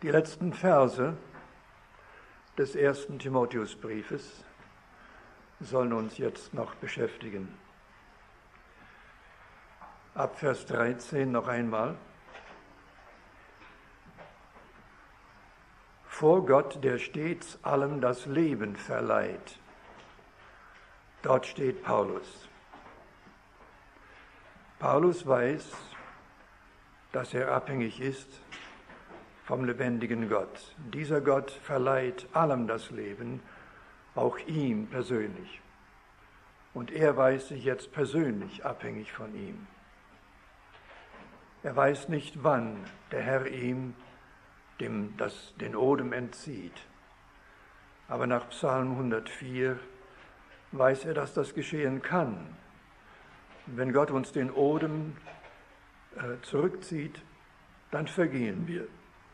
Die letzten Verse des 1. Timotheusbriefes sollen uns jetzt noch beschäftigen. Ab Vers 13 noch einmal. Vor Gott, der stets allem das Leben verleiht. Dort steht Paulus. Paulus weiß, dass er abhängig ist vom lebendigen Gott. Dieser Gott verleiht allem das Leben, auch ihm persönlich. Und er weiß sich jetzt persönlich abhängig von ihm. Er weiß nicht, wann der Herr ihm den Odem entzieht. Aber nach Psalm 104 weiß er, dass das geschehen kann. Und wenn Gott uns den Odem zurückzieht, dann vergehen wir.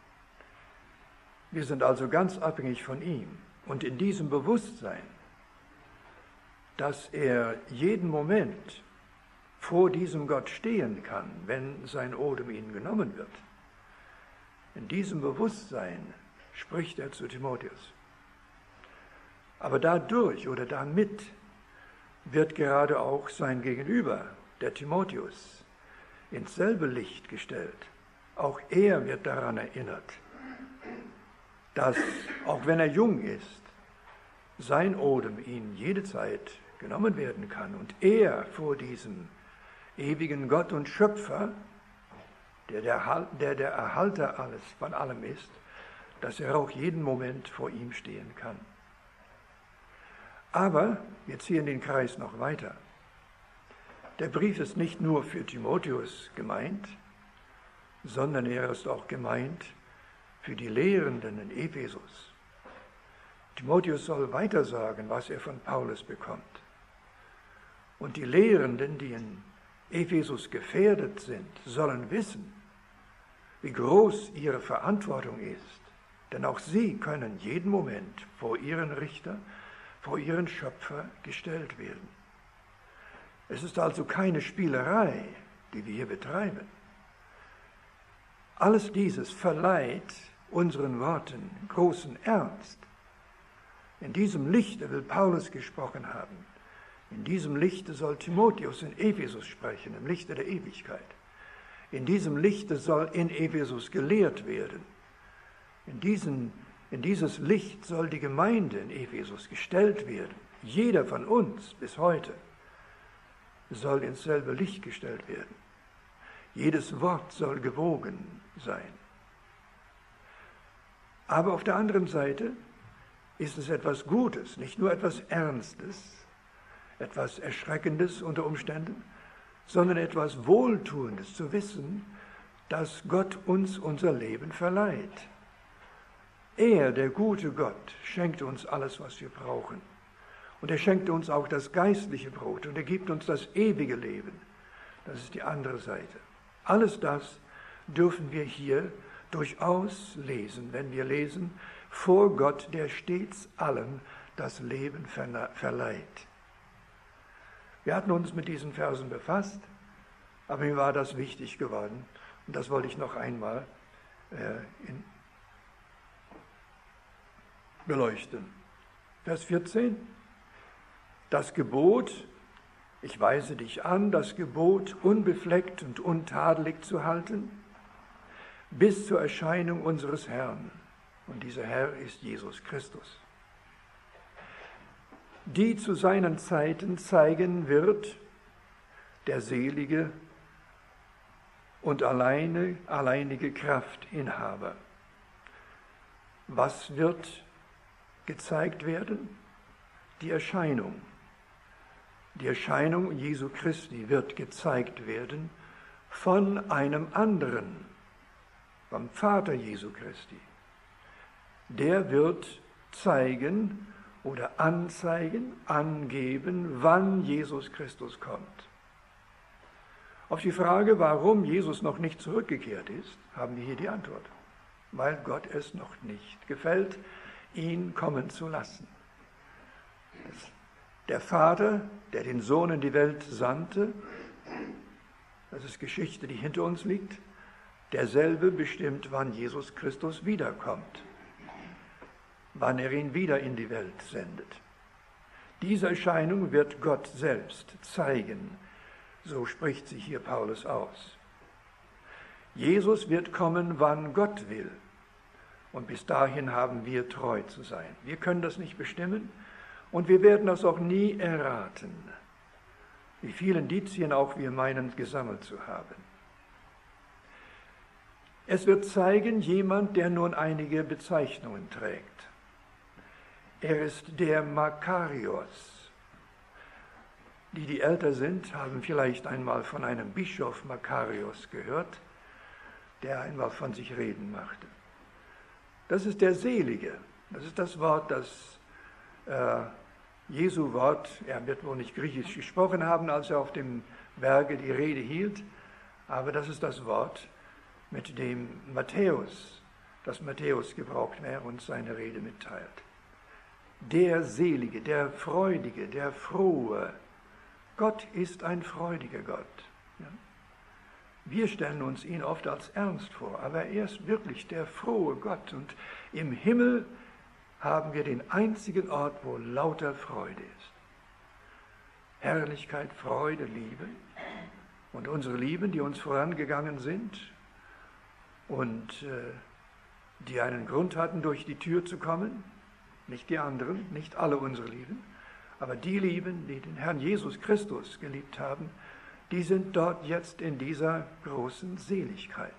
Wir sind also ganz abhängig von ihm. Und in diesem Bewusstsein, dass er jeden Moment vor diesem Gott stehen kann, wenn sein Odem ihnen genommen wird, in diesem Bewusstsein spricht er zu Timotheus. Aber dadurch oder damit wird gerade auch sein Gegenüber, der Timotheus, ins selbe Licht gestellt. Auch er wird daran erinnert, dass, auch wenn er jung ist, sein Odem ihm jede Zeit genommen werden kann und er vor diesem ewigen Gott und Schöpfer, der Erhalter alles von allem ist, dass er auch jeden Moment vor ihm stehen kann. Aber wir ziehen den Kreis noch weiter. Der Brief ist nicht nur für Timotheus gemeint, sondern er ist auch gemeint für die Lehrenden in Ephesus. Timotheus soll weitersagen, was er von Paulus bekommt. Und die Lehrenden, die in Ephesus gefährdet sind, sollen wissen, wie groß ihre Verantwortung ist. Denn auch sie können jeden Moment vor ihren Richter, vor ihren Schöpfer gestellt werden. Es ist also keine Spielerei, die wir hier betreiben. Alles dieses verleiht unseren Worten großen Ernst. In diesem Lichte will Paulus gesprochen haben. In diesem Lichte soll Timotheus in Ephesus sprechen, im Lichte der Ewigkeit. In diesem Lichte soll in Ephesus gelehrt werden. In dieses Licht soll die Gemeinde in Ephesus gestellt werden. Jeder von uns bis heute soll ins selbe Licht gestellt werden. Jedes Wort soll gewogen sein. Aber auf der anderen Seite ist es etwas Gutes, nicht nur etwas Ernstes, etwas Erschreckendes unter Umständen, sondern etwas Wohltuendes zu wissen, dass Gott uns unser Leben verleiht. Er, der gute Gott, schenkt uns alles, was wir brauchen. Und er schenkt uns auch das geistliche Brot und er gibt uns das ewige Leben. Das ist die andere Seite. Alles das dürfen wir hier durchaus lesen, wenn wir lesen, vor Gott, der stets allem das Leben verleiht. Wir hatten uns mit diesen Versen befasst, aber mir war das wichtig geworden und das wollte ich noch einmal beleuchten. Vers 14, das Gebot, ich weise dich an, das Gebot unbefleckt und untadelig zu halten, bis zur Erscheinung unseres Herrn. Und dieser Herr ist Jesus Christus, die zu seinen Zeiten zeigen wird, der selige und alleinige Kraftinhaber. Was wird gezeigt werden? Die Erscheinung. Die Erscheinung Jesu Christi wird gezeigt werden von einem anderen, vom Vater Jesu Christi. Der wird zeigen oder anzeigen, angeben, wann Jesus Christus kommt. Auf die Frage, warum Jesus noch nicht zurückgekehrt ist, haben wir hier die Antwort. Weil Gott es noch nicht gefällt, ihn kommen zu lassen. Der Vater, der den Sohn in die Welt sandte, das ist Geschichte, die hinter uns liegt, Derselbe bestimmt, wann Jesus Christus wiederkommt, wann er ihn wieder in die Welt sendet. Diese Erscheinung wird Gott selbst zeigen, so spricht sich hier Paulus aus. Jesus wird kommen, wann Gott will. Und bis dahin haben wir treu zu sein. Wir können das nicht bestimmen und wir werden das auch nie erraten, wie viele Indizien auch wir meinen gesammelt zu haben. Es wird zeigen jemand, der nun einige Bezeichnungen trägt. Er ist der Makarios. Die älter sind, haben vielleicht einmal von einem Bischof Makarios gehört, der einmal von sich reden machte. Das ist der Selige. Das ist das Wort, das Jesu Wort. Er wird wohl nicht Griechisch gesprochen haben, als er auf dem Berge die Rede hielt, aber das ist das Wort, mit dem Matthäus gebraucht, wer uns seine Rede mitteilt. Der Selige, der Freudige, der Frohe. Gott ist ein freudiger Gott. Ja? Wir stellen uns ihn oft als ernst vor, aber er ist wirklich der frohe Gott. Und im Himmel haben wir den einzigen Ort, wo lauter Freude ist. Herrlichkeit, Freude, Liebe. Und unsere Lieben, die uns vorangegangen sind und die einen Grund hatten, durch die Tür zu kommen, nicht die anderen, nicht alle unsere Lieben, aber die Lieben, die den Herrn Jesus Christus geliebt haben, die sind dort jetzt in dieser großen Seligkeit.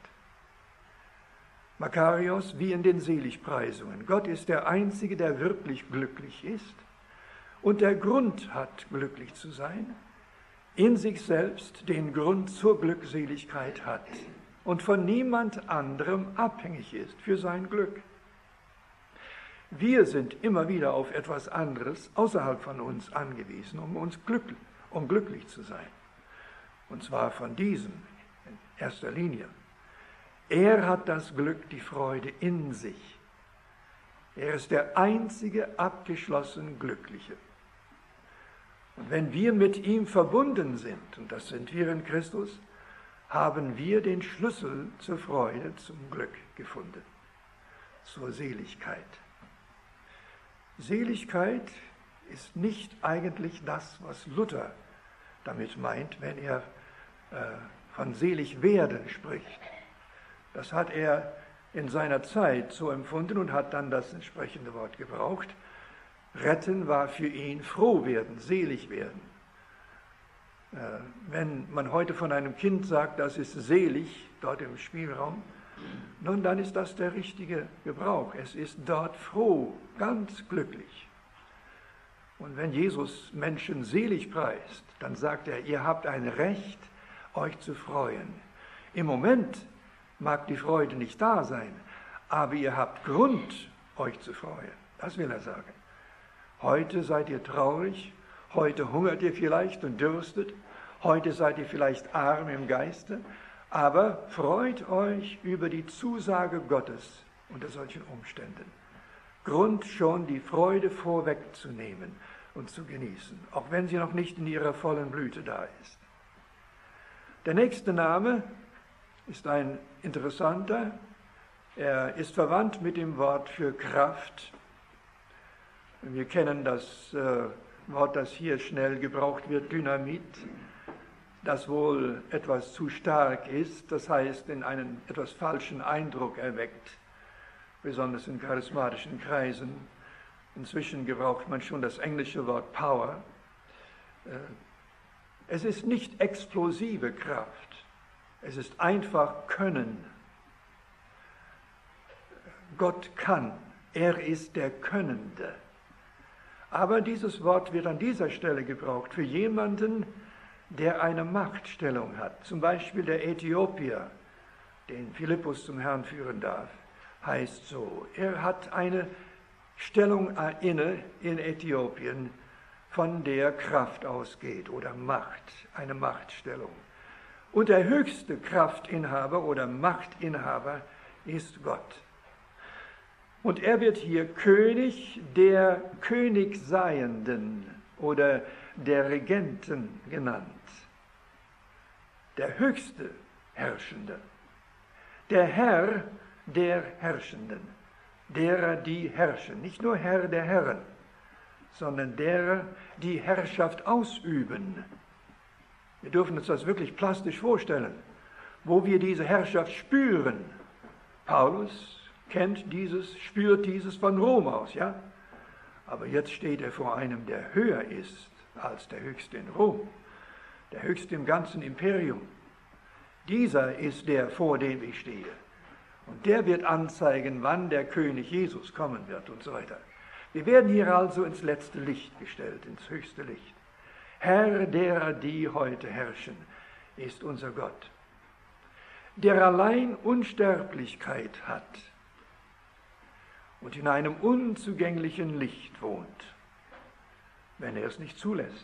Makarios wie in den Seligpreisungen. Gott ist der Einzige, der wirklich glücklich ist und der Grund hat, glücklich zu sein, in sich selbst den Grund zur Glückseligkeit hat und von niemand anderem abhängig ist für sein Glück. Wir sind immer wieder auf etwas anderes außerhalb von uns angewiesen, um glücklich zu sein. Und zwar von diesem in erster Linie. Er hat das Glück, die Freude in sich. Er ist der einzige abgeschlossen Glückliche. Und wenn wir mit ihm verbunden sind, und das sind wir in Christus, haben wir den Schlüssel zur Freude, zum Glück gefunden, zur Seligkeit. Seligkeit ist nicht eigentlich das, was Luther damit meint, wenn er von selig werden spricht. Das hat er in seiner Zeit so empfunden und hat dann das entsprechende Wort gebraucht. Retten war für ihn froh werden, selig werden. Wenn man heute von einem Kind sagt, das ist selig, dort im Spielraum, nun, dann ist das der richtige Gebrauch. Es ist dort froh, ganz glücklich. Und wenn Jesus Menschen selig preist, dann sagt er, ihr habt ein Recht, euch zu freuen. Im Moment mag die Freude nicht da sein, aber ihr habt Grund, euch zu freuen. Das will er sagen. Heute seid ihr traurig, heute hungert ihr vielleicht und dürstet, heute seid ihr vielleicht arm im Geiste, aber freut euch über die Zusage Gottes unter solchen Umständen. Grund schon, die Freude vorwegzunehmen und zu genießen, auch wenn sie noch nicht in ihrer vollen Blüte da ist. Der nächste Name ist ein interessanter. Er ist verwandt mit dem Wort für Kraft. Wir kennen das Wort, das hier schnell gebraucht wird, Dynamit, das wohl etwas zu stark ist, das heißt in einen etwas falschen Eindruck erweckt, besonders in charismatischen Kreisen. Inzwischen gebraucht man schon das englische Wort Power. Es ist nicht explosive Kraft, es ist einfach Können. Gott kann, er ist der Könnende. Aber dieses Wort wird an dieser Stelle gebraucht für jemanden, der eine Machtstellung hat. Zum Beispiel der Äthiopier, den Philippus zum Herrn führen darf, heißt so. Er hat eine Stellung inne in Äthiopien, von der Kraft ausgeht oder Macht, eine Machtstellung. Und der höchste Kraftinhaber oder Machtinhaber ist Gott. Und er wird hier König der Königseienden oder der Regenten genannt. Der höchste Herrschende. der Herr der Herrschenden, derer, die herrschen. Nicht nur Herr der Herren, sondern derer, die Herrschaft ausüben. Wir dürfen uns das wirklich plastisch vorstellen, wo wir diese Herrschaft spüren. Paulus kennt dieses, spürt dieses von Rom aus, ja? Aber jetzt steht er vor einem, der höher ist als der Höchste in Rom, der Höchste im ganzen Imperium. Dieser ist der, vor dem ich stehe. Und der wird anzeigen, wann der König Jesus kommen wird und so weiter. Wir werden hier also ins letzte Licht gestellt, ins höchste Licht. Herr derer, die heute herrschen, ist unser Gott, der allein Unsterblichkeit hat und in einem unzugänglichen Licht wohnt, wenn er es nicht zulässt.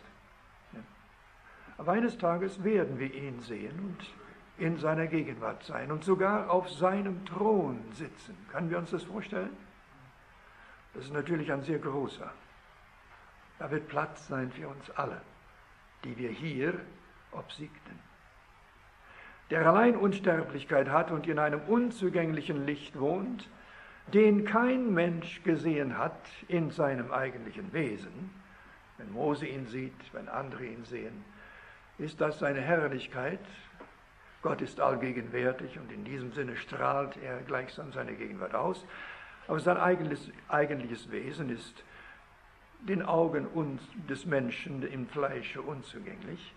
Aber eines Tages werden wir ihn sehen und in seiner Gegenwart sein und sogar auf seinem Thron sitzen. Können wir uns das vorstellen? Das ist natürlich ein sehr großer. Da wird Platz sein für uns alle, die wir hier obsiegten. Der allein Unsterblichkeit hat und in einem unzugänglichen Licht wohnt, den kein Mensch gesehen hat in seinem eigentlichen Wesen. Wenn Mose ihn sieht, wenn andere ihn sehen, ist das seine Herrlichkeit. Gott ist allgegenwärtig und in diesem Sinne strahlt er gleichsam seine Gegenwart aus. Aber sein eigentliches Wesen ist den Augen des Menschen im Fleische unzugänglich.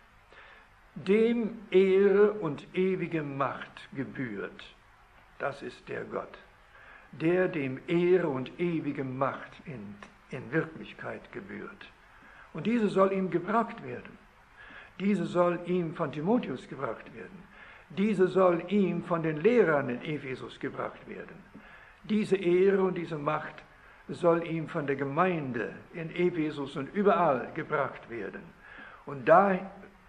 Dem Ehre und ewige Macht gebührt, das ist der Gott, der dem Ehre und ewige Macht in Wirklichkeit gebührt. Und diese soll ihm gebracht werden. Diese soll ihm von Timotheus gebracht werden. Diese soll ihm von den Lehrern in Ephesus gebracht werden. Diese Ehre und diese Macht soll ihm von der Gemeinde in Ephesus und überall gebracht werden. Und da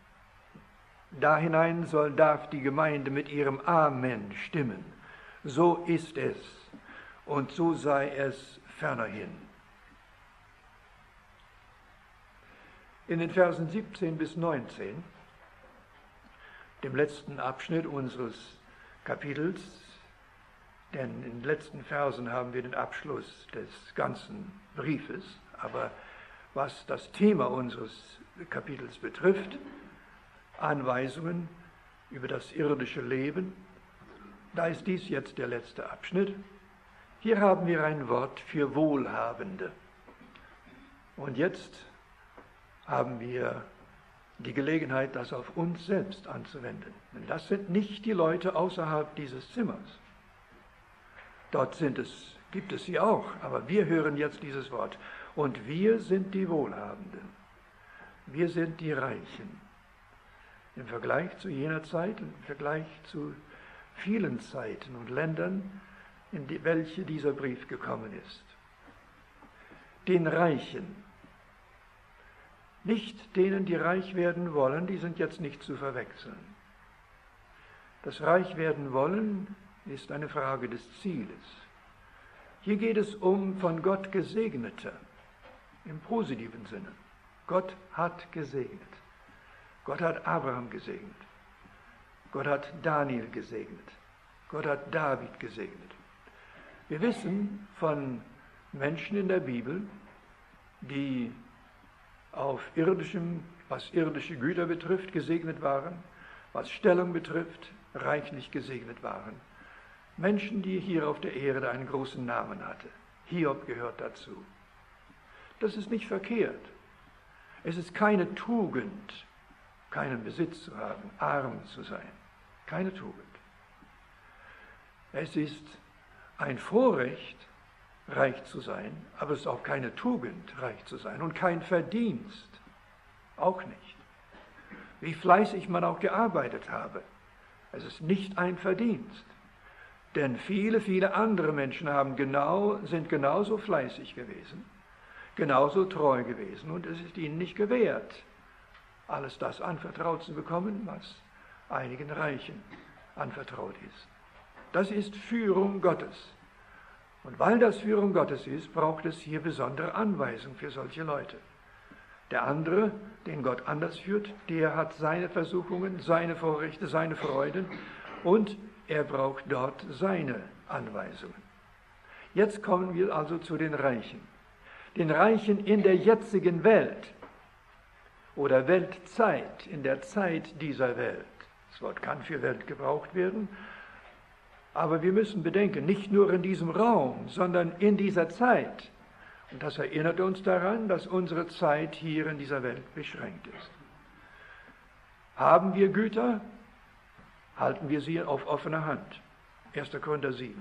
hinein darf die Gemeinde mit ihrem Amen stimmen. So ist es und so sei es fernerhin. In den Versen 17 bis 19, dem letzten Abschnitt unseres Kapitels, denn in den letzten Versen haben wir den Abschluss des ganzen Briefes, aber was das Thema unseres Kapitels betrifft, Anweisungen über das irdische Leben, da ist dies jetzt der letzte Abschnitt. Hier haben wir ein Wort für Wohlhabende. Und jetzt haben wir die Gelegenheit, das auf uns selbst anzuwenden. Denn das sind nicht die Leute außerhalb dieses Zimmers. Dort gibt es sie auch, aber wir hören jetzt dieses Wort. Und wir sind die Wohlhabenden. Wir sind die Reichen. Im Vergleich zu jener Zeit, im Vergleich zu vielen Zeiten und Ländern, in welche dieser Brief gekommen ist. Den Reichen, nicht denen, die reich werden wollen, die sind jetzt nicht zu verwechseln. Das Reichwerden wollen ist eine Frage des Zieles. Hier geht es um von Gott Gesegnete, im positiven Sinne. Gott hat gesegnet. Gott hat Abraham gesegnet. Gott hat Daniel gesegnet. Gott hat David gesegnet. Wir wissen von Menschen in der Bibel, die auf was irdische Güter betrifft, gesegnet waren, was Stellung betrifft, reichlich gesegnet waren. Menschen, die hier auf der Erde einen großen Namen hatten. Hiob gehört dazu. Das ist nicht verkehrt. Es ist keine Tugend, keinen Besitz zu haben, arm zu sein. Keine Tugend. Es ist ein Vorrecht, reich zu sein, aber es ist auch keine Tugend, reich zu sein und kein Verdienst, auch nicht. Wie fleißig man auch gearbeitet habe, es ist nicht ein Verdienst, denn viele, viele andere Menschen sind genauso fleißig gewesen, genauso treu gewesen und es ist ihnen nicht gewährt, alles das anvertraut zu bekommen, was einigen Reichen anvertraut ist. Das ist Führung Gottes. Und weil das Führung Gottes ist, braucht es hier besondere Anweisungen für solche Leute. Der andere, den Gott anders führt, der hat seine Versuchungen, seine Vorrechte, seine Freuden und er braucht dort seine Anweisungen. Jetzt kommen wir also zu den Reichen. Den Reichen in der jetzigen Welt oder Weltzeit, in der Zeit dieser Welt. Das Wort kann für Welt gebraucht werden, aber wir müssen bedenken, nicht nur in diesem Raum, sondern in dieser Zeit. Und das erinnert uns daran, dass unsere Zeit hier in dieser Welt beschränkt ist. Haben wir Güter, halten wir sie auf offener Hand. 1. Korinther 7.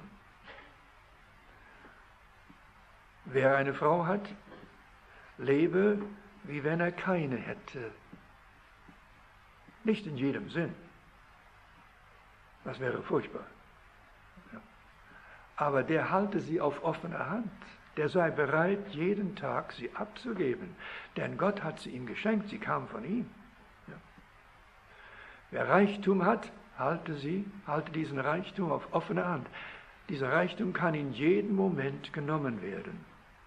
Wer eine Frau hat, lebe, wie wenn er keine hätte. Nicht in jedem Sinn. Das wäre furchtbar. Ja. Aber der halte sie auf offener Hand. Der sei bereit, jeden Tag sie abzugeben. Denn Gott hat sie ihm geschenkt, sie kam von ihm. Ja. Wer Reichtum hat, halte diesen Reichtum auf offener Hand. Dieser Reichtum kann in jedem Moment genommen werden.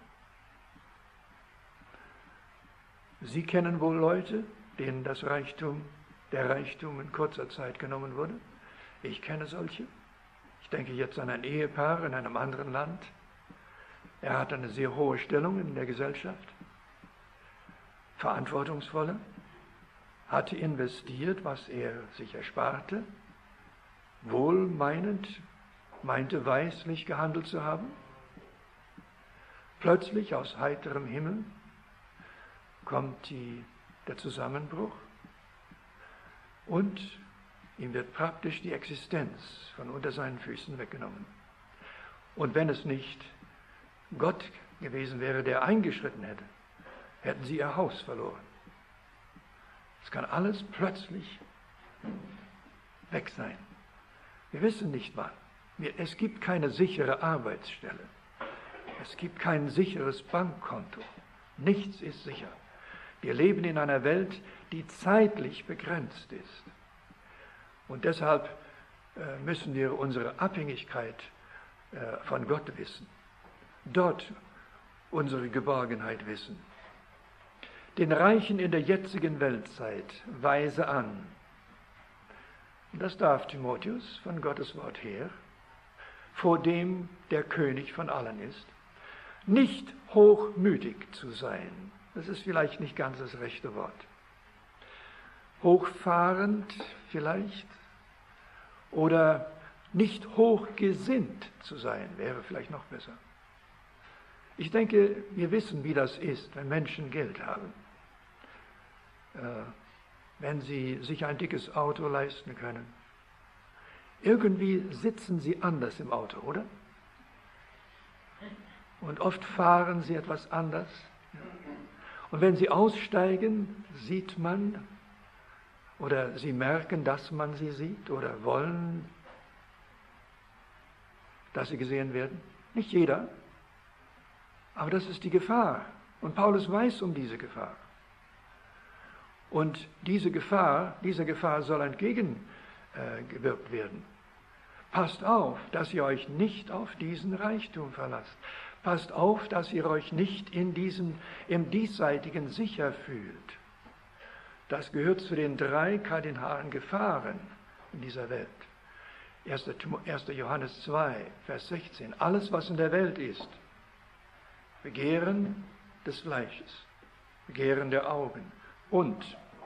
Sie kennen wohl Leute, denen der Reichtum in kurzer Zeit genommen wurde. Ich kenne solche. Ich denke jetzt an ein Ehepaar in einem anderen Land. Er hat eine sehr hohe Stellung in der Gesellschaft, verantwortungsvolle, hatte investiert, was er sich ersparte, wohlmeinend, meinte weislich gehandelt zu haben. Plötzlich aus heiterem Himmel kommt der Zusammenbruch und ihm wird praktisch die Existenz von unter seinen Füßen weggenommen. Und wenn es nicht Gott gewesen wäre, der eingeschritten hätte, hätten sie ihr Haus verloren. Es kann alles plötzlich weg sein. Wir wissen nicht wann. Es gibt keine sichere Arbeitsstelle. Es gibt kein sicheres Bankkonto. Nichts ist sicher. Wir leben in einer Welt, die zeitlich begrenzt ist. Und deshalb müssen wir unsere Abhängigkeit von Gott wissen. Dort unsere Geborgenheit wissen. Den Reichen in der jetzigen Weltzeit weise an. Und das darf Timotheus von Gottes Wort her, vor dem der König von allen ist, nicht hochmütig zu sein. Das ist vielleicht nicht ganz das rechte Wort. Hochfahrend vielleicht oder nicht hochgesinnt zu sein, wäre vielleicht noch besser. Ich denke, wir wissen, wie das ist, wenn Menschen Geld haben. Wenn sie sich ein dickes Auto leisten können. Irgendwie sitzen sie anders im Auto, oder? Und oft fahren sie etwas anders. Und wenn sie aussteigen, sieht man oder sie merken, dass man sie sieht oder wollen, dass sie gesehen werden. Nicht jeder, aber das ist die Gefahr. Und Paulus weiß um diese Gefahr. Und dieser Gefahr soll entgegengewirkt werden. Passt auf, dass ihr euch nicht auf diesen Reichtum verlasst. Passt auf, dass ihr euch nicht im Diesseitigen sicher fühlt. Das gehört zu den 3 kardinalen Gefahren in dieser Welt. 1. Johannes 2, Vers 16. Alles, was in der Welt ist, Begehren des Fleisches, Begehren der Augen und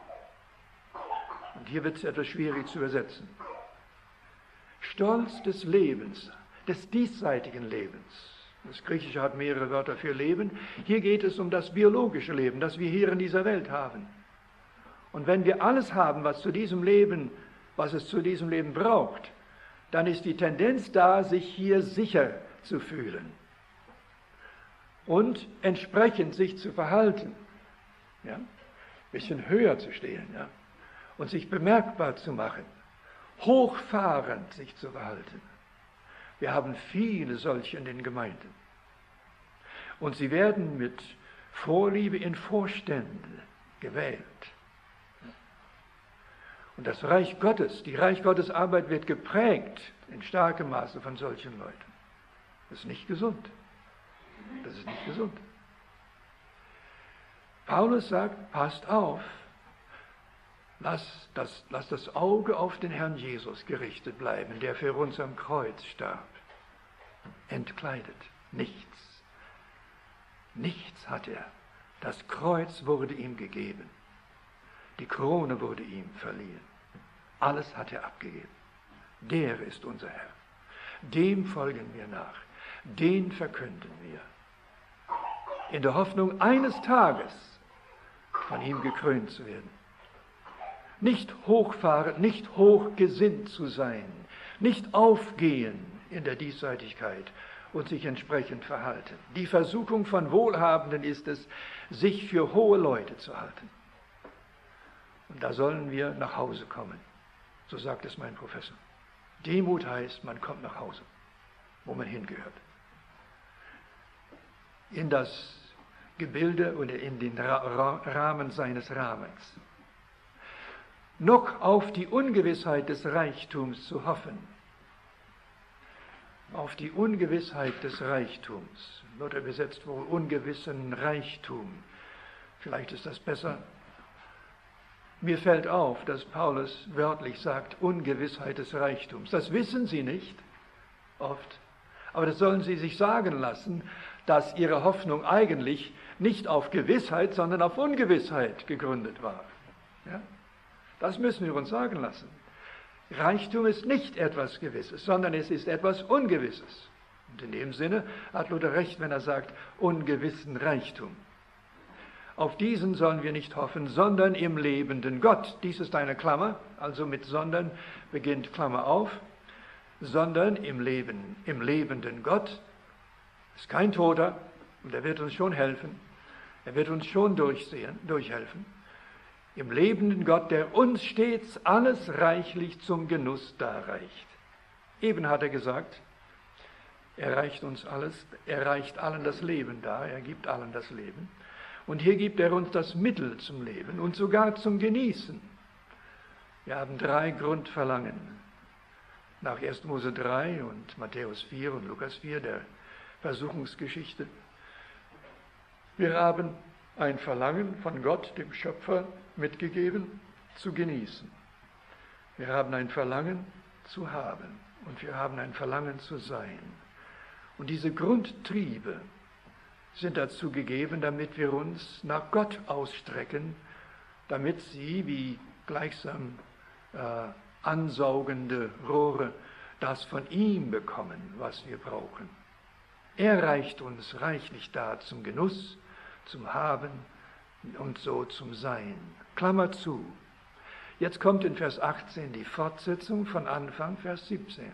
hier wird es etwas schwierig zu übersetzen, Stolz des Lebens, des diesseitigen Lebens. Das Griechische hat mehrere Wörter für Leben. Hier geht es um das biologische Leben, das wir hier in dieser Welt haben. Und wenn wir alles haben, was es zu diesem Leben braucht, dann ist die Tendenz da, sich hier sicher zu fühlen und entsprechend sich zu verhalten. Ja? Ein bisschen höher zu stehen, ja? Und sich bemerkbar zu machen, hochfahrend sich zu verhalten. Wir haben viele solche in den Gemeinden. Und sie werden mit Vorliebe in Vorstände gewählt. Und das Reich Gottes, die Reich Gottes Arbeit wird geprägt in starkem Maße von solchen Leuten. Das ist nicht gesund. Das ist nicht gesund. Paulus sagt, passt auf, Lass das Auge auf den Herrn Jesus gerichtet bleiben, der für uns am Kreuz starb. Entkleidet, nichts. Nichts hat er. Das Kreuz wurde ihm gegeben. Die Krone wurde ihm verliehen. Alles hat er abgegeben. Der ist unser Herr. Dem folgen wir nach. Den verkünden wir. In der Hoffnung, eines Tages von ihm gekrönt zu werden. Nicht hochfahrend, nicht hochgesinnt zu sein, nicht aufgehen in der Diesseitigkeit und sich entsprechend verhalten. Die Versuchung von Wohlhabenden ist es, sich für hohe Leute zu halten. Und da sollen wir nach Hause kommen. So sagt es mein Professor. Demut heißt, man kommt nach Hause, wo man hingehört. In das Gebilde oder in den Rahmen seines Rahmens. Noch auf die Ungewissheit des Reichtums zu hoffen. Auf die Ungewissheit des Reichtums. Luther übersetzt wohl ungewissen Reichtum. Vielleicht ist das besser. Mir fällt auf, dass Paulus wörtlich sagt, Ungewissheit des Reichtums. Das wissen Sie nicht oft, aber das sollen Sie sich sagen lassen, dass Ihre Hoffnung eigentlich nicht auf Gewissheit, sondern auf Ungewissheit gegründet war. Ja? Das müssen wir uns sagen lassen. Reichtum ist nicht etwas Gewisses, sondern es ist etwas Ungewisses. Und in dem Sinne hat Luther recht, wenn er sagt, ungewissen Reichtum. Auf diesen sollen wir nicht hoffen, sondern im lebenden Gott. Dies ist eine Klammer, also mit sondern beginnt Klammer auf. Sondern im lebenden Gott ist kein Toter und er wird uns schon helfen. Er wird uns schon durchhelfen. Im lebenden Gott, der uns stets alles reichlich zum Genuss darreicht. Eben hat er gesagt, er reicht uns alles, er reicht allen das Leben dar, er gibt allen das Leben. Und hier gibt er uns das Mittel zum Leben und sogar zum Genießen. Wir haben 3 Grundverlangen. Nach 1. Mose 3 und Matthäus 4 und Lukas 4, der Versuchungsgeschichte. Wir haben ein Verlangen von Gott, dem Schöpfer, mitgegeben, zu genießen. Wir haben ein Verlangen zu haben und wir haben ein Verlangen zu sein. Und diese Grundtriebe sind dazu gegeben, damit wir uns nach Gott ausstrecken, damit sie wie gleichsam ansaugende Rohre das von ihm bekommen, was wir brauchen. Er reicht uns reichlich dar zum Genuss, zum Haben und so zum Sein. Klammer zu. Jetzt kommt in Vers 18 die Fortsetzung von Anfang, Vers 17.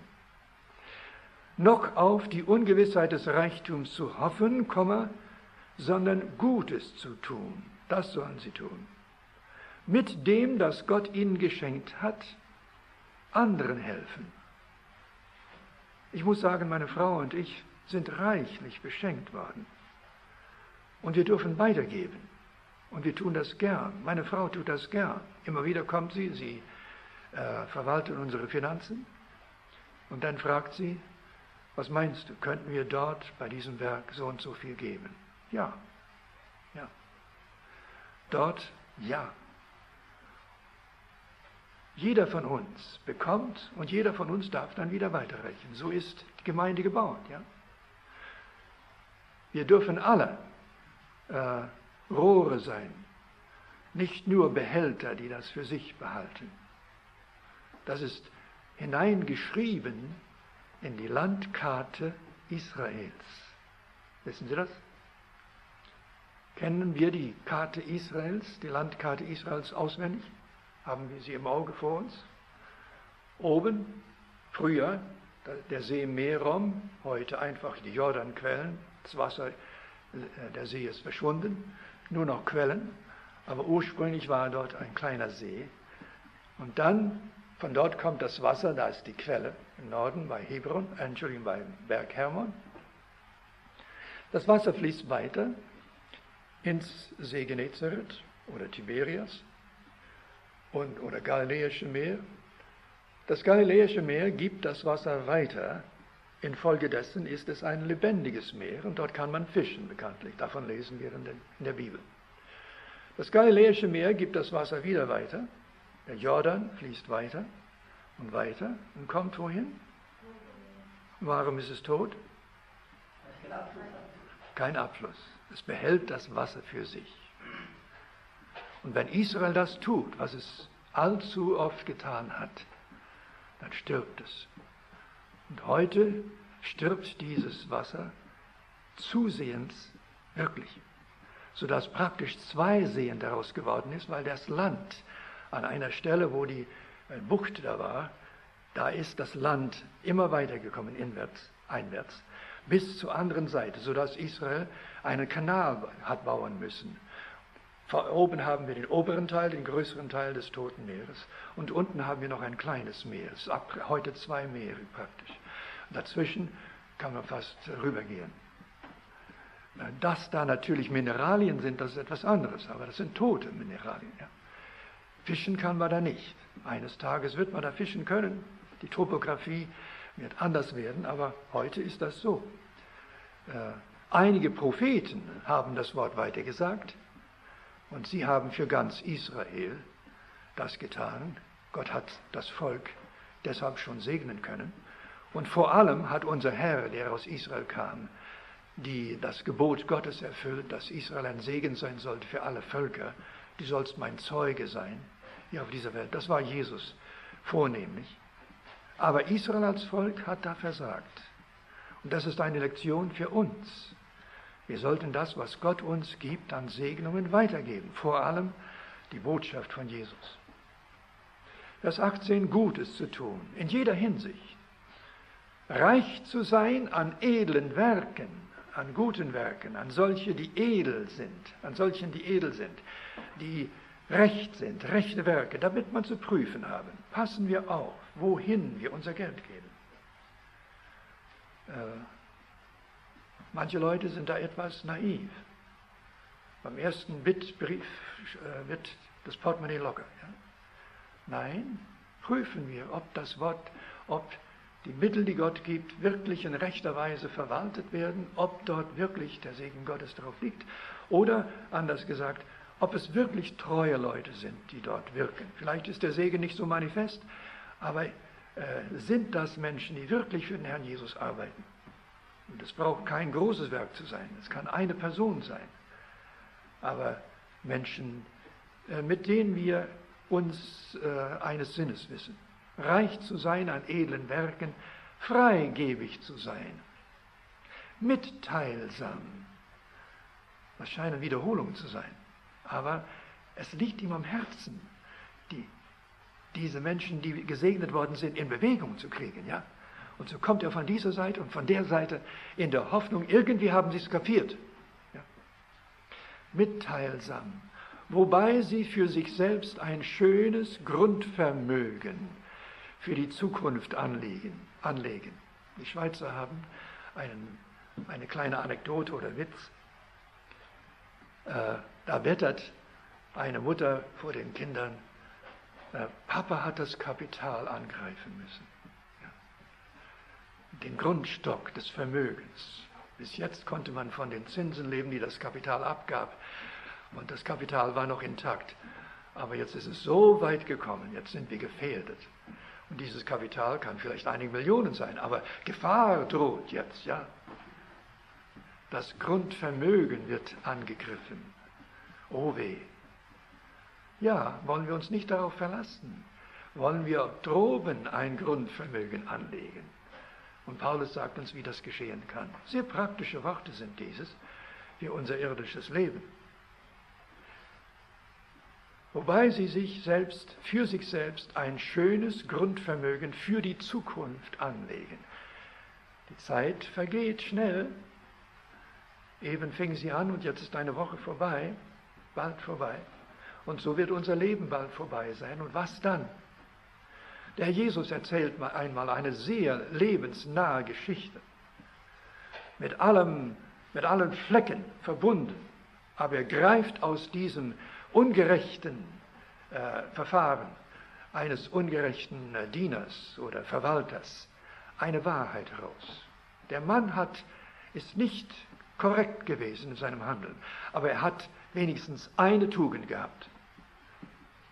Noch auf die Ungewissheit des Reichtums zu hoffen, sondern Gutes zu tun. Das sollen sie tun. Mit dem, das Gott ihnen geschenkt hat, anderen helfen. Ich muss sagen, meine Frau und ich sind reichlich beschenkt worden. Und wir dürfen weitergeben. Und wir tun das gern. Meine Frau tut das gern. Immer wieder kommt sie verwaltet unsere Finanzen. Und dann fragt sie, was meinst du, könnten wir dort bei diesem Werk so und so viel geben? Ja. Ja. Dort, ja. Jeder von uns bekommt und jeder von uns darf dann wieder weiterreichen. So ist die Gemeinde gebaut. Ja? Wir dürfen alle Rohre sein, nicht nur Behälter, die das für sich behalten. Das ist hineingeschrieben in die Landkarte Israels. Wissen Sie das? Kennen wir die Karte Israels, die Landkarte Israels auswendig? Haben wir sie im Auge vor uns? Oben, früher, der See Merom, heute einfach die Jordanquellen, das Wasser, der See ist verschwunden, nur noch Quellen, aber ursprünglich war dort ein kleiner See. Und dann, von dort kommt das Wasser, da ist die Quelle, im Norden bei bei Berg Hermon. Das Wasser fließt weiter ins See Genezareth oder Tiberias oder Galiläische Meer. Das Galiläische Meer gibt das Wasser weiter. Infolgedessen ist es ein lebendiges Meer und dort kann man fischen, bekanntlich. Davon lesen wir in der Bibel. Das Galiläische Meer gibt das Wasser wieder weiter, Der Jordan fließt weiter und weiter und kommt wohin? Warum ist es tot? Kein Abfluss. Es behält das Wasser für sich. Und wenn Israel das tut, was es allzu oft getan hat, dann stirbt es. Und heute stirbt dieses Wasser zusehends wirklich, sodass praktisch 2 Seen daraus geworden ist, weil das Land an einer Stelle, wo die Bucht da war, da ist das Land immer weitergekommen, einwärts, bis zur anderen Seite, sodass Israel einen Kanal hat bauen müssen. Von oben haben wir den oberen Teil, den größeren Teil des Toten Meeres. Und unten haben wir noch ein kleines Meer. Es sind heute 2 Meere praktisch. Dazwischen kann man fast rübergehen. Dass da natürlich Mineralien sind, das ist etwas anderes, aber das sind tote Mineralien. Ja. Fischen kann man da nicht. Eines Tages wird man da fischen können. Die Topographie wird anders werden, aber heute ist das so. Einige Propheten haben das Wort weitergesagt und sie haben für ganz Israel das getan. Gott hat das Volk deshalb schon segnen können. Und vor allem hat unser Herr, der aus Israel kam, das Gebot Gottes erfüllt, dass Israel ein Segen sein sollte für alle Völker. Du sollst mein Zeuge sein hier auf dieser Welt. Das war Jesus vornehmlich. Aber Israel als Volk hat da versagt. Und das ist eine Lektion für uns. Wir sollten das, was Gott uns gibt, an Segnungen weitergeben. Vor allem die Botschaft von Jesus. Vers 18, Gutes zu tun, in jeder Hinsicht. Reich zu sein an edlen Werken, an guten Werken, an solche, die edel sind, an solchen, die edel sind, die recht sind, rechte Werke, damit man zu prüfen haben. Passen wir auf, wohin wir unser Geld geben. Manche Leute sind da etwas naiv. Beim ersten Bittbrief wird das Portemonnaie locker. Ja? Nein, prüfen wir, ob die Mittel, die Gott gibt, wirklich in rechter Weise verwaltet werden, ob dort wirklich der Segen Gottes drauf liegt oder, anders gesagt, ob es wirklich treue Leute sind, die dort wirken. Vielleicht ist der Segen nicht so manifest, aber sind das Menschen, die wirklich für den Herrn Jesus arbeiten? Und es braucht kein großes Werk zu sein, es kann eine Person sein, aber Menschen, mit denen wir uns eines Sinnes wissen. Reich zu sein an edlen Werken, freigebig zu sein, mitteilsam. Das scheinen Wiederholungen zu sein, aber es liegt ihm am Herzen, diese Menschen, die gesegnet worden sind, in Bewegung zu kriegen. Ja? Und so kommt er von dieser Seite und von der Seite in der Hoffnung, irgendwie haben sie es kapiert. Ja? Mitteilsam, wobei sie für sich selbst ein schönes Grundvermögen für die Zukunft anlegen. Die Schweizer haben eine kleine Anekdote oder Witz. Da wettert eine Mutter vor den Kindern, Papa hat das Kapital angreifen müssen. Ja. Den Grundstock des Vermögens. Bis jetzt konnte man von den Zinsen leben, die das Kapital abgab. Und das Kapital war noch intakt. Aber jetzt ist es so weit gekommen, jetzt sind wir gefährdet. Und dieses Kapital kann vielleicht einige Millionen sein, aber Gefahr droht jetzt, ja. Das Grundvermögen wird angegriffen. Oh weh. Ja, wollen wir uns nicht darauf verlassen? Wollen wir droben ein Grundvermögen anlegen? Und Paulus sagt uns, wie das geschehen kann. Sehr praktische Worte sind dieses für unser irdisches Leben. Wobei sie für sich selbst ein schönes Grundvermögen für die Zukunft anlegen. Die Zeit vergeht schnell. Eben fing sie an und jetzt ist eine Woche vorbei, bald vorbei. Und so wird unser Leben bald vorbei sein. Und was dann? Der Herr Jesus erzählt einmal eine sehr lebensnahe Geschichte. Mit allen Flecken verbunden. Aber er greift aus diesem ungerechten Verfahren eines ungerechten Dieners oder Verwalters eine Wahrheit heraus. Der Mann ist nicht korrekt gewesen in seinem Handeln, aber er hat wenigstens eine Tugend gehabt.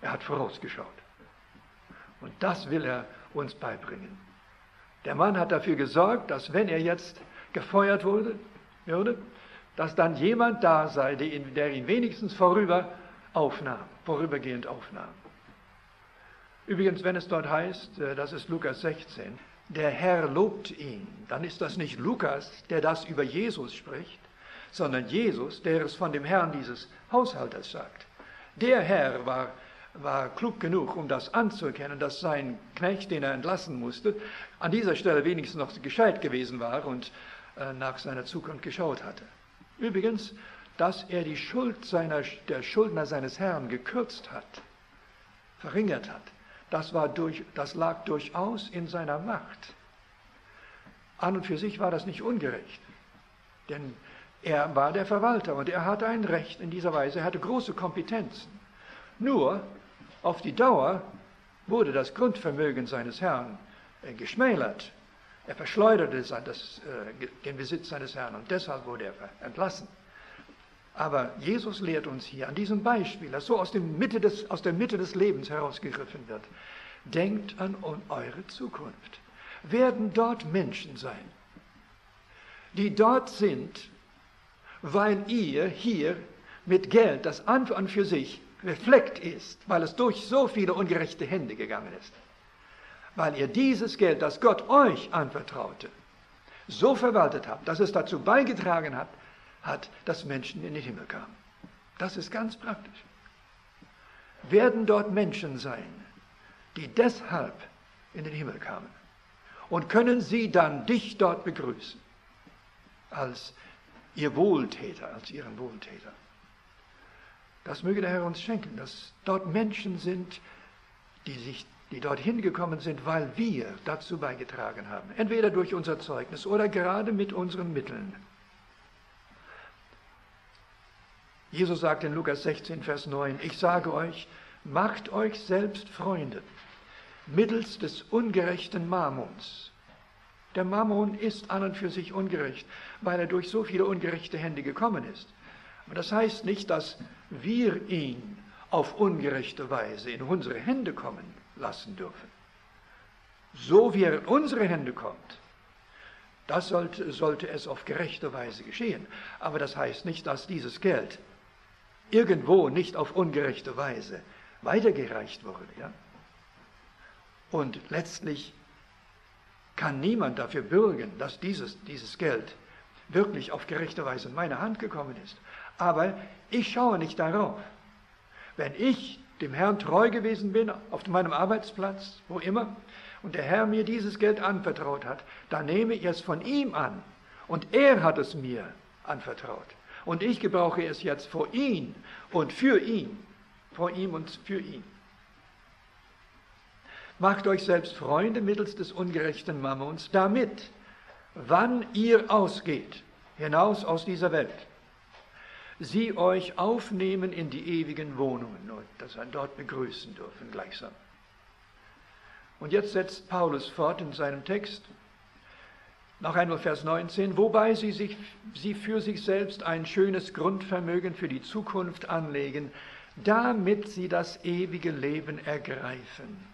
Er hat vorausgeschaut. Und das will er uns beibringen. Der Mann hat dafür gesorgt, dass wenn er jetzt gefeuert würde, dass dann jemand da sei, der ihn wenigstens vorübergehend aufnahm. Übrigens, wenn es dort heißt, das ist Lukas 16, der Herr lobt ihn, dann ist das nicht Lukas, der das über Jesus spricht, sondern Jesus, der es von dem Herrn dieses Haushalters sagt. Der Herr war klug genug, um das anzuerkennen, dass sein Knecht, den er entlassen musste, an dieser Stelle wenigstens noch gescheit gewesen war und nach seiner Zukunft geschaut hatte. Übrigens, dass er die Schuld der Schuldner seines Herrn gekürzt hat, verringert hat, das lag durchaus in seiner Macht. An und für sich war das nicht ungerecht, denn er war der Verwalter und er hatte ein Recht in dieser Weise, er hatte große Kompetenzen. Nur auf die Dauer wurde das Grundvermögen seines Herrn geschmälert. Er verschleuderte den Besitz seines Herrn und deshalb wurde er entlassen. Aber Jesus lehrt uns hier an diesem Beispiel, das so aus der Mitte des Lebens herausgegriffen wird, denkt an eure Zukunft. Werden dort Menschen sein, die dort sind, weil ihr hier mit Geld, das an und für sich befleckt ist, weil es durch so viele ungerechte Hände gegangen ist, weil ihr dieses Geld, das Gott euch anvertraute, so verwaltet habt, dass es dazu beigetragen hat, dass Menschen in den Himmel kamen. Das ist ganz praktisch. Werden dort Menschen sein, die deshalb in den Himmel kamen? Und können sie dann dich dort begrüßen als ihren Wohltäter? Das möge der Herr uns schenken, dass dort Menschen sind, die dorthin gekommen sind, weil wir dazu beigetragen haben. Entweder durch unser Zeugnis oder gerade mit unseren Mitteln. Jesus sagt in Lukas 16, Vers 9, ich sage euch, macht euch selbst Freunde mittels des ungerechten Mammons. Der Mammon ist an und für sich ungerecht, weil er durch so viele ungerechte Hände gekommen ist. Aber das heißt nicht, dass wir ihn auf ungerechte Weise in unsere Hände kommen lassen dürfen. So wie er in unsere Hände kommt, das sollte es auf gerechte Weise geschehen. Aber das heißt nicht, dass dieses Geld irgendwo nicht auf ungerechte Weise weitergereicht wurde. Ja? Und letztlich kann niemand dafür bürgen, dass dieses Geld wirklich auf gerechte Weise in meine Hand gekommen ist. Aber ich schaue nicht darauf. Wenn ich dem Herrn treu gewesen bin, auf meinem Arbeitsplatz, wo immer, und der Herr mir dieses Geld anvertraut hat, dann nehme ich es von ihm an. Und er hat es mir anvertraut. Und ich gebrauche es jetzt vor ihn und für ihn. Vor ihm und für ihn. Macht euch selbst Freunde mittels des ungerechten Mammons, damit, wann ihr ausgeht, hinaus aus dieser Welt, sie euch aufnehmen in die ewigen Wohnungen und dass sie dort begrüßen dürfen gleichsam. Und jetzt setzt Paulus fort in seinem Text, noch einmal Vers 19, wobei sie für sich selbst ein schönes Grundvermögen für die Zukunft anlegen, damit sie das ewige Leben ergreifen.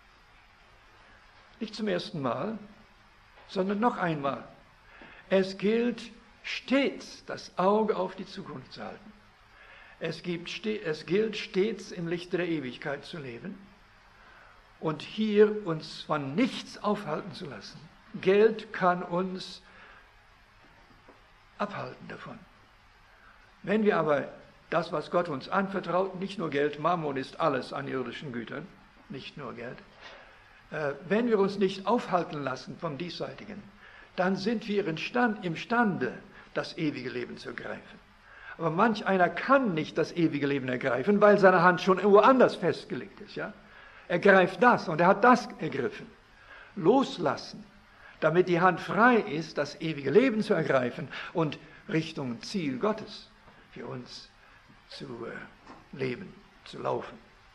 Nicht zum ersten Mal, sondern noch einmal. Es gilt stets, das Auge auf die Zukunft zu halten. Es gilt stets im Lichte der Ewigkeit zu leben und hier uns von nichts aufhalten zu lassen. Geld kann uns abhalten davon. Wenn wir aber das, was Gott uns anvertraut, nicht nur Geld, Mammon ist alles an irdischen Gütern, nicht nur Geld, wenn wir uns nicht aufhalten lassen vom Diesseitigen, dann sind wir imstande, das ewige Leben zu ergreifen. Aber manch einer kann nicht das ewige Leben ergreifen, weil seine Hand schon woanders festgelegt ist. Ja? Er greift das und er hat das ergriffen. Loslassen, damit die Hand frei ist, das ewige Leben zu ergreifen und Richtung Ziel Gottes für uns zu leben, zu laufen.